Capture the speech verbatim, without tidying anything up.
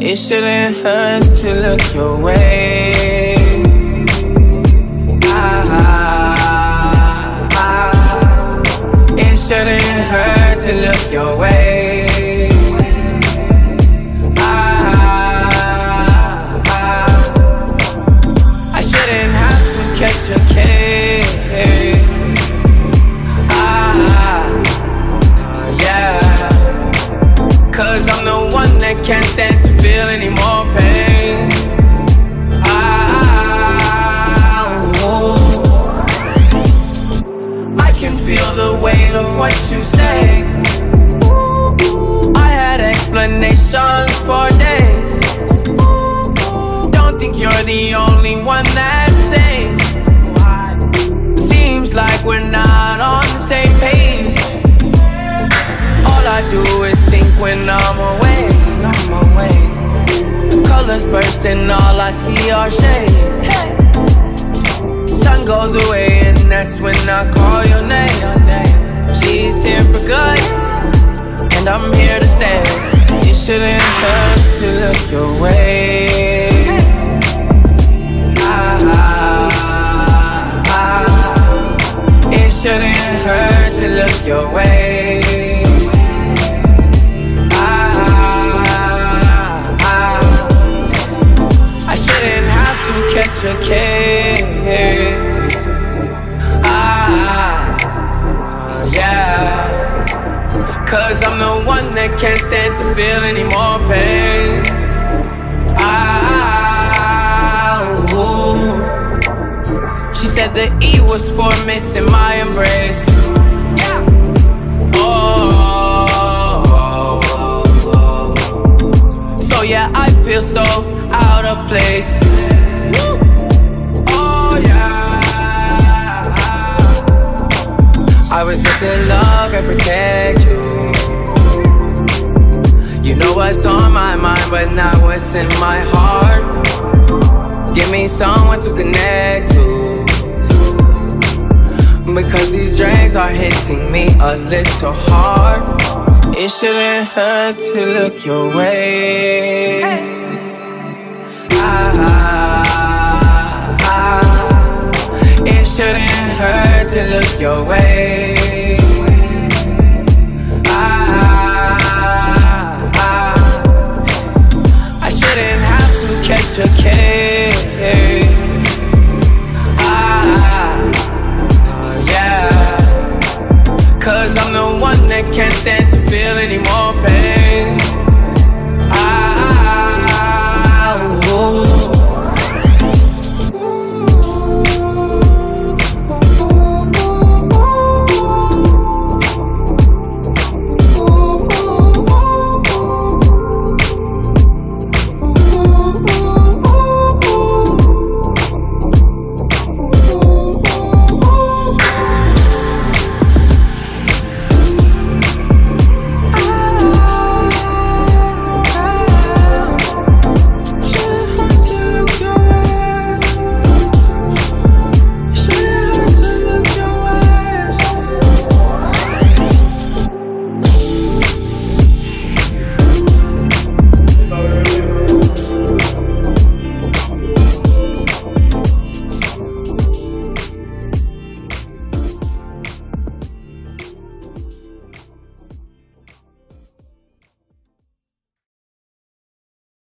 It shouldn't hurt to look your way. Ah, ah, it shouldn't hurt to look your way. Ah, ah, I shouldn't have to catch a case. Ah, yeah, cause I'm the one that can't stand to feel any more pain. Ah, oh, I can feel the weight of what you say. I had explanations for days. Don't think you're the only one that's sane. Seems like we're not on the same page. All I do is think when I'm away, I'm away. The colors burst and all I see are shade. Sun goes away and that's when I call your name. She's here for good and I'm here to stay. It shouldn't hurt to look your way. Ah, ah, ah. It shouldn't hurt to look your way. Catch a case. Ah, yeah, cause I'm the one that can't stand to feel any more pain. Ah, ooh. She said the E was for missing my embrace. Yeah. Oh, oh, oh, oh. So yeah, I feel so out of place. I was meant to love and protect you. You know what's on my mind, but not what's in my heart. Give me someone to connect to, because these drags are hitting me a little hard. It shouldn't hurt to look your way. Ah, ah, ah. It shouldn't hurt to look your way.